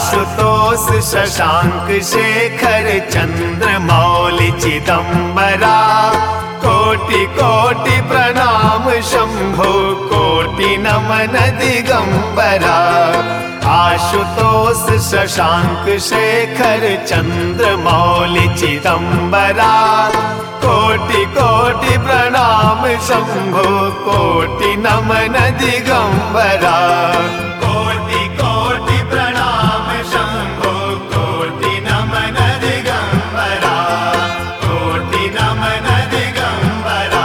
आशुतोष शशांक शेखर चंद्रमौलि चिदंबरा कोटि कोटि प्रणाम शंभो कोटि नमन दिगंबरा। आशुतोष शशांक शेखर चंद्रमौलि चिदंबरा कोटि कोटि प्रणाम शंभो कोटि नमन दिगंबरा। कोटि कोटि प्रणाम शंभो कोटि नमन दिगंबरा कोटि नमन दिगंबरा।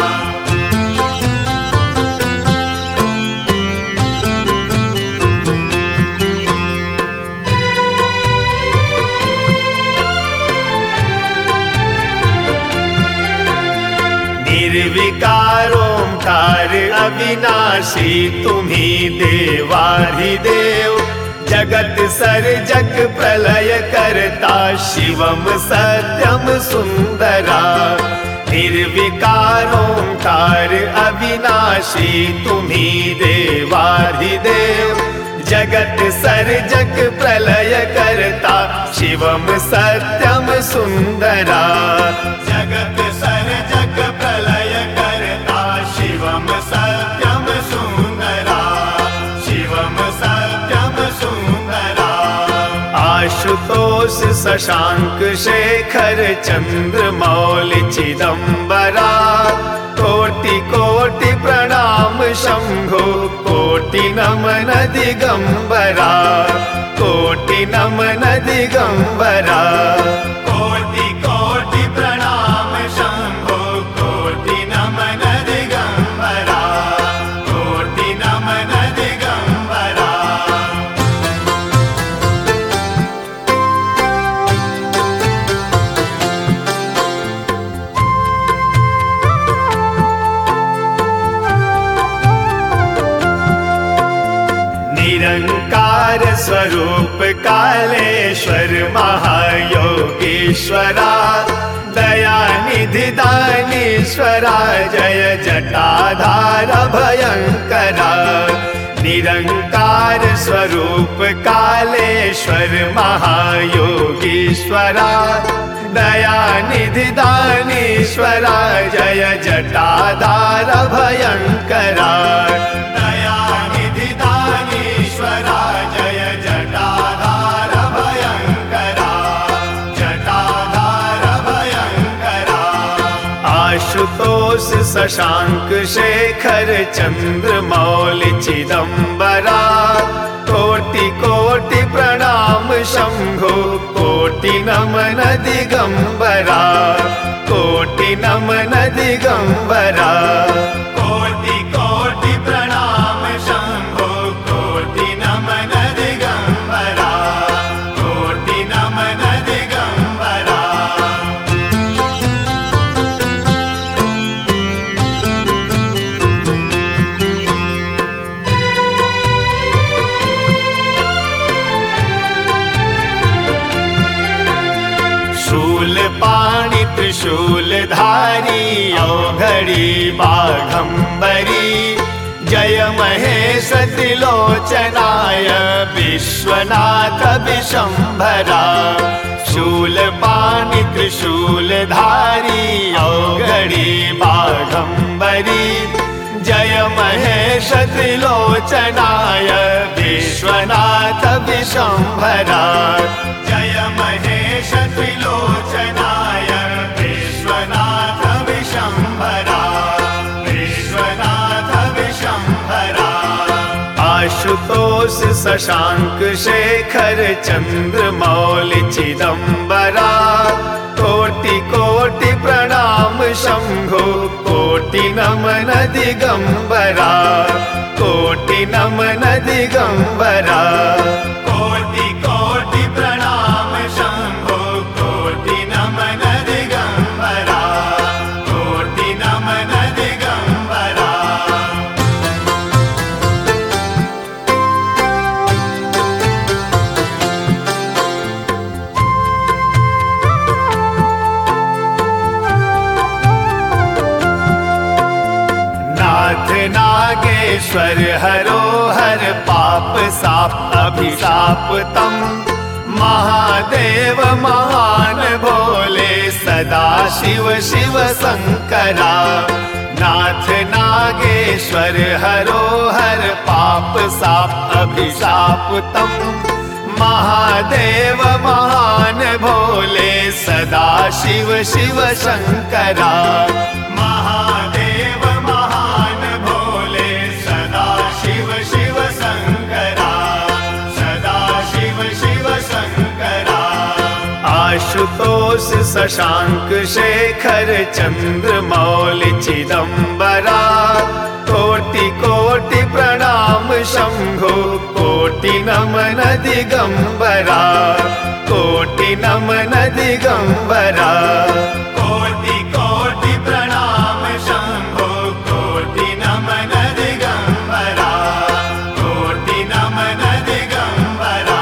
निर्विकारोंकार अविनाशी तुम्ही देवाधिदेव जगत सर्जक प्रलय करता शिवम सत्यम सुंदरा। निर्विकारोंकार अविनाशी तुम्ही देवाधिदेव जगत सर्जक प्रलय करता शिवम सत्यम सुंदरा। जगत सर्जक प्रलय करता शिवम सत्यम सुंदरा शिवम सत्यम सुंदरा। आशुतोष शशांक शेखर चंद्रमौलि चिदंबरा कोटि कोटि प्रणाम शंभो कोटि नमन दिगंबरा कोटि नमन दिगंबरा। कोटि कोटि प्रणाम शंभो कोटि नमन दिगंबरा कोटि नमन दिगंबरा। निरंकार स्वरूप कालेश्वर महायोगीश्वरा दयानिधि दानीश्वरा जय जटाधार भयंकरा। निरंकार स्वरूप कालेश्वर महायोगीश्वरा दयानिधि दानीश्वरा जय जटाधार भयंकरा। दयानिधि दानीश्वरा जय जटाधार भयंकरा जटाधार भयंकरा। आशुतोष शशांक शेखर चंद्रमौलि चिदंबरा कोटि कोटि प्रणाम शंभो कोटि नमन दिगंबरा कोटि नमन दिगंबरा। कोटि कोटि प्रणाम शंभो कोटि नमन दिगंबरा कोटि नमन दिगंबरा। शूल पाणि त्रिशूलधारी औघड़ी बाघंबरी जय महेश त्रिलोचनाय विश्वनाथ विशंभरा। शूल पाणि त्रिशूलधारी औघड़ी बाघंबरी जय महेश त्रिलोचनाय विश्वनाथ विशंभरा। जय महेश त्रिलोचनाय विश्वनाथ विशंभरा विश्वनाथ विशंभरा। आशुतोष शशांक शेखर चंद्रमौलि चिदंबरा कोटि कोटि प्रणाम शंभो कोटि नमन दिगंबरा कोटि नमन दिगंबरा। कोटि कोटि प्रणाम शंभो कोटि नमन दिगंबरा कोटि नमन दिगंबरा। नाथ नागेश्वर हरो हर पा पाप साप अभिशाप तम महादेव महान भोले सदा शिव शिव शंकरा नाथ नागेश्वर हरो हर पाप साप अभिशाप तम महादेव महान भोले सदा शिव शिव शंकरा महादेव महान भोले सदा शिव शिव शंकरा सदा शिव शिव शंकरा आशुतोष शशांक शेखर चंद्रमौलि चिदंबरा कोटि कोटि प्रणाम शंभो कोटि नमन दिगंबरा कोटि नमन दिगंबरा कोटि कोटि प्रणाम शंभो कोटि नमन दिगंबरा कोटि नमन दिगंबरा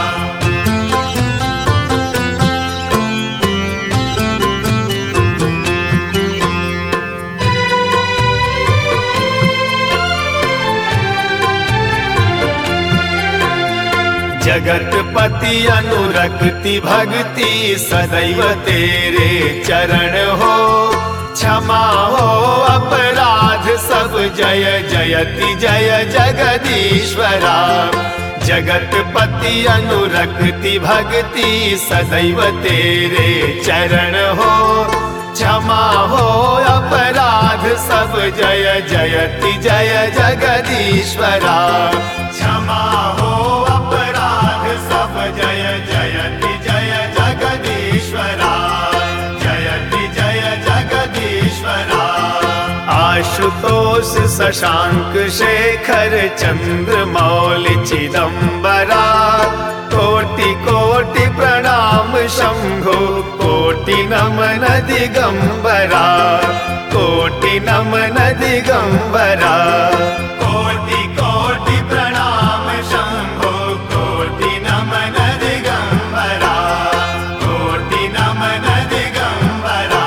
जगतपति अनुरक्ति भक्ति सदैव तेरे चरण हो क्षमा हो अपराध सब जय जयति जय जगदीश्वरा जगतपति अनुरक्ति भक्ति सदैव तेरे चरण हो क्षमा हो अपराध सब जय जयति जय जगदीश्वरा क्षमा हो सब जय जयति जय जगदीश्वरा जयति जय जगदीश्वरा आशुतोष शशांक शेखर चंद्रमौलि चिदंबरा कोटि कोटि प्रणाम शंभो कोटि नमन दिगंबरा कोटि नमन दिगंबरा कोटि कोटि प्रणाम शंभो कोटि नमन दिगंबरा कोटि नमन दिगंबरा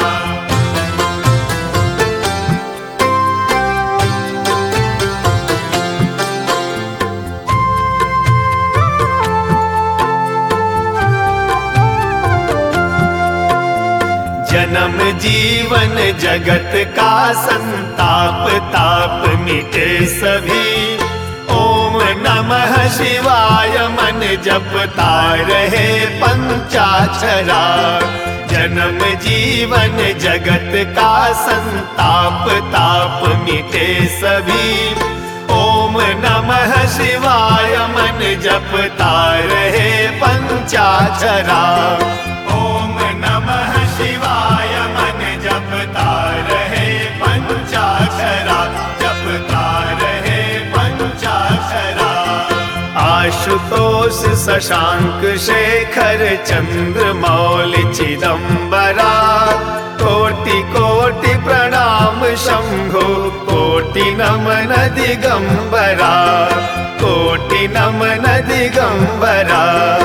जन्म जीवन जगत का संताप ताप मिटे सभी ओम नमः शिवाय मन जपता रहे पंचाक्षरा जन्म जीवन जगत का संताप ताप मिटे सभी ओम नमः शिवाय मन जपता रहे पंचाक्षरा ओम नमः शिवाय मन जपता रहे पंचाक्षरा जपता रहे पंचाक्षरा आशुतोष शशांक शेखर चंद्रमौलि चिदंबरा कोटि कोटि प्रणाम शंभो कोटि नमन दिगंबरा कोटि नमन दिगंबरा